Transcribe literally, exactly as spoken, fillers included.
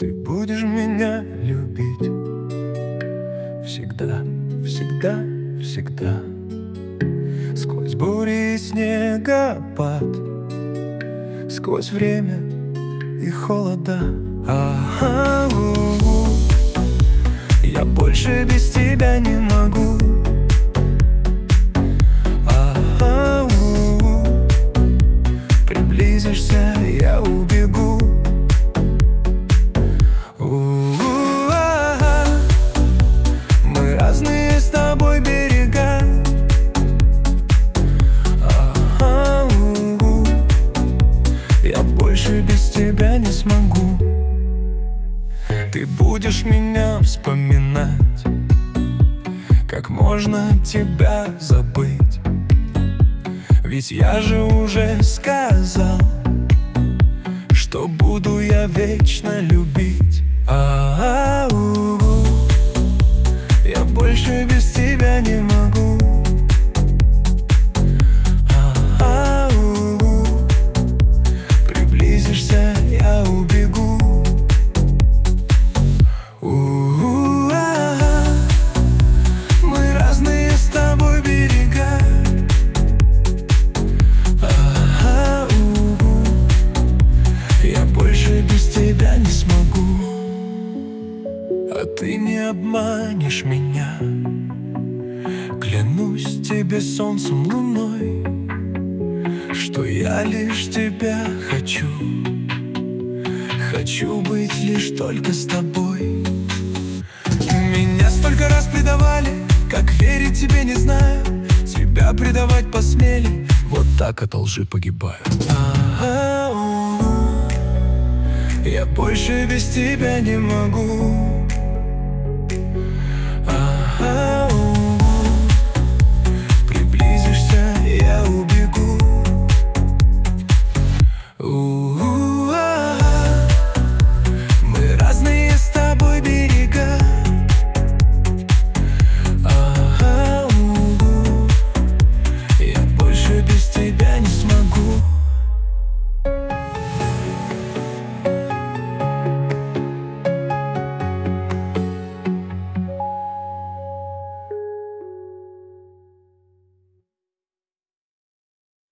Ты будешь меня любить всегда, всегда, всегда. Сквозь бури и снегопад, сквозь время и холода. А-а-у-у. Я больше без тебя не могу. А-а-у-у. Приблизишься, я убегу. У-у-а. Мы разные с тобой берега. А-а-у-у. Я больше без тебя не смогу. Ты будешь меня вспоминать. Как можно тебя забыть? Ведь я же уже сказал, что буду я вечно любить. А-а-у-у. Я больше без тебя не могу. А-а-у-у. Приблизишься, я убегу. У-у-а. Мы разные с тобой берега. А-а-у-у. Я больше без тебя не смогу. А ты не обманешь меня. Клянусь тебе солнцем, луной, что я лишь тебя хочу. Хочу быть лишь только с тобой. Меня столько раз предавали, как верить тебе не знаю. Тебя предавать посмели, вот так от лжи погибаю. А-а-у. Я больше без тебя не могу.